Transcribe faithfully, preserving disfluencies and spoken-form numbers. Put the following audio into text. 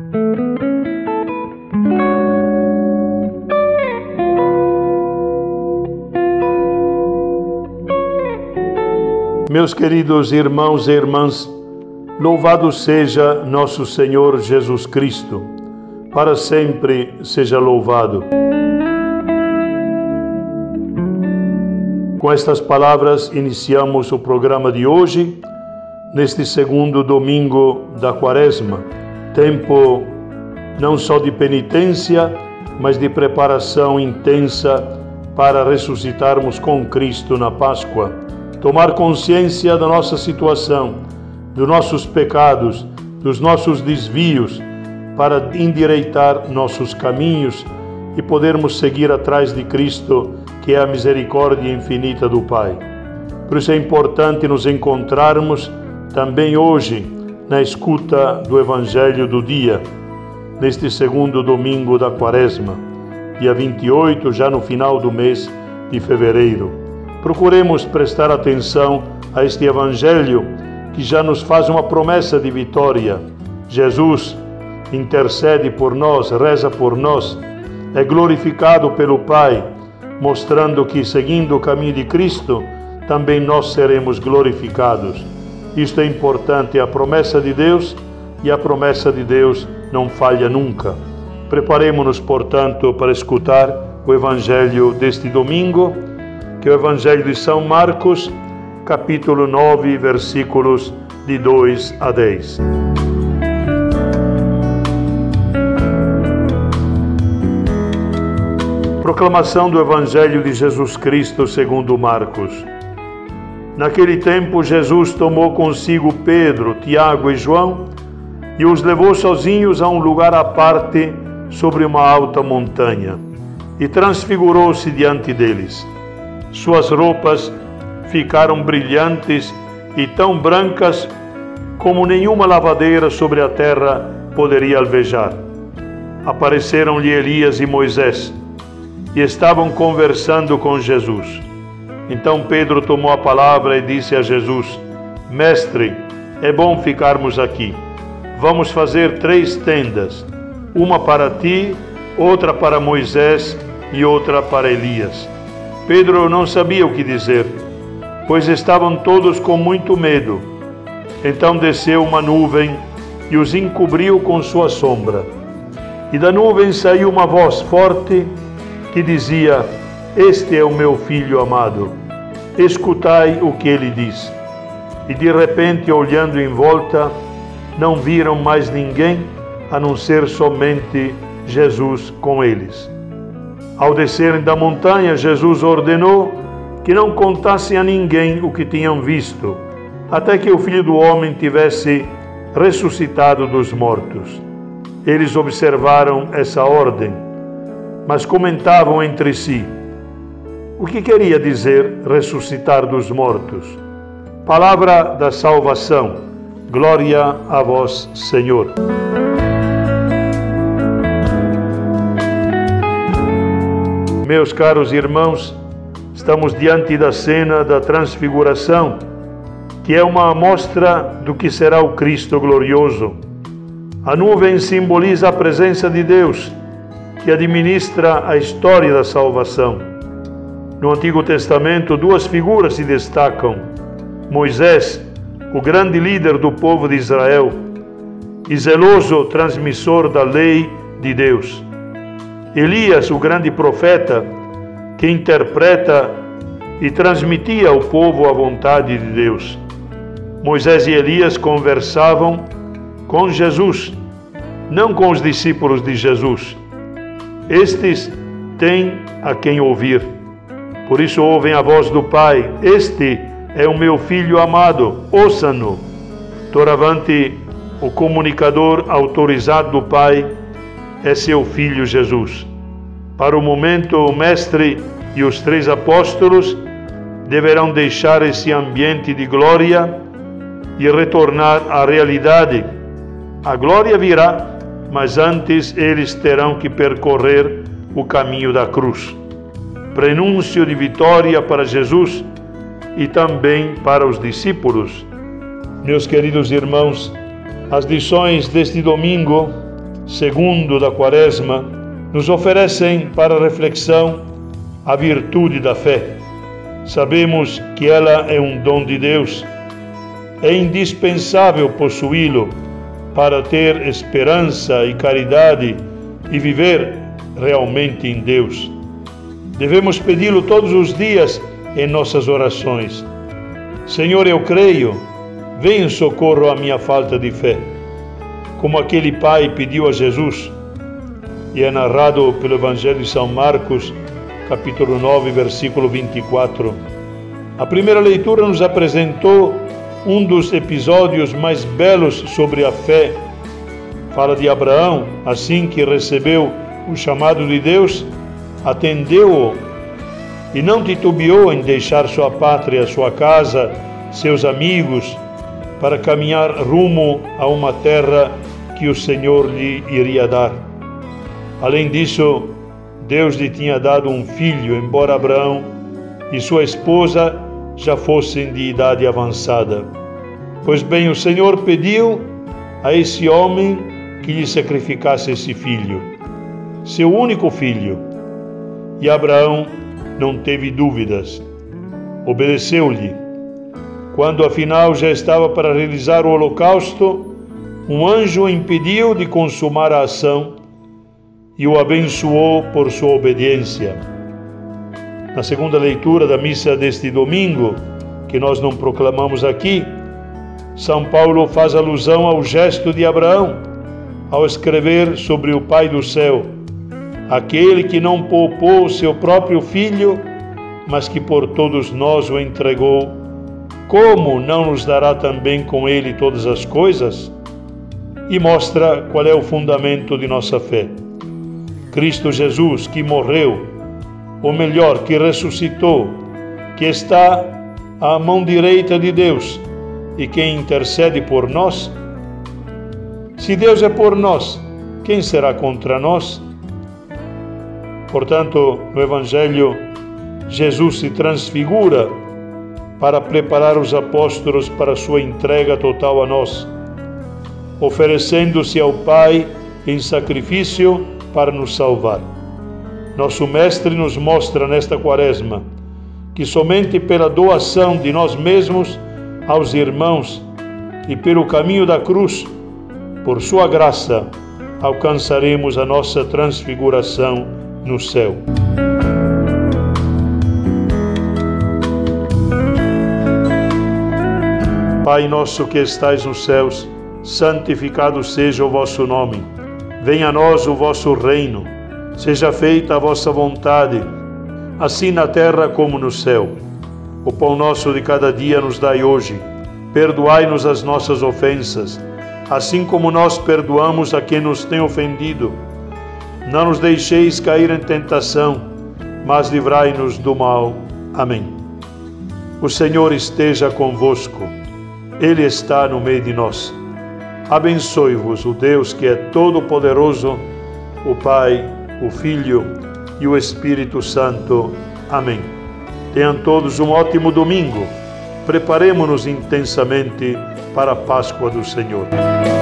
Meus queridos irmãos e irmãs, louvado seja nosso Senhor Jesus Cristo, para sempre seja louvado. Com estas palavras iniciamos o programa de hoje, neste segundo domingo da Quaresma, tempo não só de penitência, mas de preparação intensa para ressuscitarmos com Cristo na Páscoa. Tomar consciência da nossa situação, dos nossos pecados, dos nossos desvios, para endireitar nossos caminhos e podermos seguir atrás de Cristo, que é a misericórdia infinita do Pai. Por isso é importante nos encontrarmos também hoje na escuta do Evangelho do dia, neste segundo domingo da Quaresma, dia vinte e oito, já no final do mês de fevereiro. Procuremos prestar atenção a este Evangelho que já nos faz uma promessa de vitória. Jesus intercede por nós, reza por nós, é glorificado pelo Pai, mostrando que, seguindo o caminho de Cristo, também nós seremos glorificados. Isto é importante, a promessa de Deus, e a promessa de Deus não falha nunca. Preparemo-nos, portanto, para escutar o Evangelho deste domingo, que é o Evangelho de São Marcos, capítulo nove, versículos de dois a dez. Proclamação do Evangelho de Jesus Cristo segundo Marcos. Naquele tempo, Jesus tomou consigo Pedro, Tiago e João e os levou sozinhos a um lugar à parte sobre uma alta montanha e transfigurou-se diante deles. Suas roupas ficaram brilhantes e tão brancas como nenhuma lavadeira sobre a terra poderia alvejar. Apareceram-lhe Elias e Moisés e estavam conversando com Jesus. Então Pedro tomou a palavra e disse a Jesus: Mestre, é bom ficarmos aqui. Vamos fazer três tendas, uma para ti, outra para Moisés e outra para Elias. Pedro não sabia o que dizer, pois estavam todos com muito medo. Então desceu uma nuvem e os encobriu com sua sombra. E da nuvem saiu uma voz forte que dizia: Este é o meu filho amado, escutai o que ele diz. E de repente, olhando em volta, não viram mais ninguém, a não ser somente Jesus com eles. Ao descerem da montanha, Jesus ordenou que não contassem a ninguém o que tinham visto, até que o Filho do Homem tivesse ressuscitado dos mortos. Eles observaram essa ordem, mas comentavam entre si: o que queria dizer ressuscitar dos mortos? Palavra da salvação. Glória a vós, Senhor. Meus caros irmãos, estamos diante da cena da transfiguração, que é uma amostra do que será o Cristo glorioso. A nuvem simboliza a presença de Deus, que administra a história da salvação. No Antigo Testamento, duas figuras se destacam: Moisés, o grande líder do povo de Israel, e zeloso transmissor da lei de Deus. Elias, o grande profeta, que interpreta e transmitia ao povo a vontade de Deus. Moisés e Elias conversavam com Jesus, não com os discípulos de Jesus. Estes têm a quem ouvir. Por isso ouvem a voz do Pai: Este é o meu Filho amado, ouçam-no. Doravante, o comunicador autorizado do Pai é seu Filho Jesus. Para o momento, o Mestre e os três apóstolos deverão deixar esse ambiente de glória e retornar à realidade. A glória virá, mas antes eles terão que percorrer o caminho da cruz. Prenúncio de vitória para Jesus e também para os discípulos. Meus queridos irmãos, as lições deste domingo segundo da Quaresma, nos oferecem para reflexão a virtude da fé. Sabemos que ela é um dom de Deus. É indispensável possuí-lo para ter esperança e caridade e viver realmente em Deus. Devemos pedi-lo todos os dias em nossas orações. Senhor, eu creio, vem em socorro à minha falta de fé. Como aquele pai pediu a Jesus, e é narrado pelo Evangelho de São Marcos, capítulo nove, versículo vinte e quatro. A primeira leitura nos apresentou um dos episódios mais belos sobre a fé. Fala de Abraão, assim que recebeu o chamado de Deus, atendeu-o e não titubeou em deixar sua pátria, sua casa, seus amigos, para caminhar rumo a uma terra que o Senhor lhe iria dar. Além disso, Deus lhe tinha dado um filho, embora Abraão e sua esposa já fossem de idade avançada. Pois bem, o Senhor pediu a esse homem que lhe sacrificasse esse filho, seu único filho. E Abraão não teve dúvidas, obedeceu-lhe. Quando afinal já estava para realizar o holocausto, um anjo o impediu de consumar a ação e o abençoou por sua obediência. Na segunda leitura da missa deste domingo, que nós não proclamamos aqui, São Paulo faz alusão ao gesto de Abraão ao escrever sobre o Pai do céu, aquele que não poupou o seu próprio filho, mas que por todos nós o entregou, como não nos dará também com ele todas as coisas? E mostra qual é o fundamento de nossa fé. Cristo Jesus, que morreu, ou melhor, que ressuscitou, que está à mão direita de Deus e que intercede por nós. Se Deus é por nós, quem será contra nós? Portanto, no Evangelho, Jesus se transfigura para preparar os apóstolos para a sua entrega total a nós, oferecendo-se ao Pai em sacrifício para nos salvar. Nosso Mestre nos mostra nesta Quaresma que somente pela doação de nós mesmos aos irmãos e pelo caminho da cruz, por sua graça, alcançaremos a nossa transfiguração no céu. Pai nosso que estais nos céus, santificado seja o vosso nome. Venha a nós o vosso reino. Seja feita a vossa vontade, assim na terra como no céu. O pão nosso de cada dia nos dai hoje. Perdoai-nos as nossas ofensas, assim como nós perdoamos a quem nos tem ofendido. Não nos deixeis cair em tentação, mas livrai-nos do mal. Amém. O Senhor esteja convosco. Ele está no meio de nós. Abençoe-vos o Deus que é todo-poderoso, o Pai, o Filho e o Espírito Santo. Amém. Tenham todos um ótimo domingo. Preparemo-nos intensamente para a Páscoa do Senhor.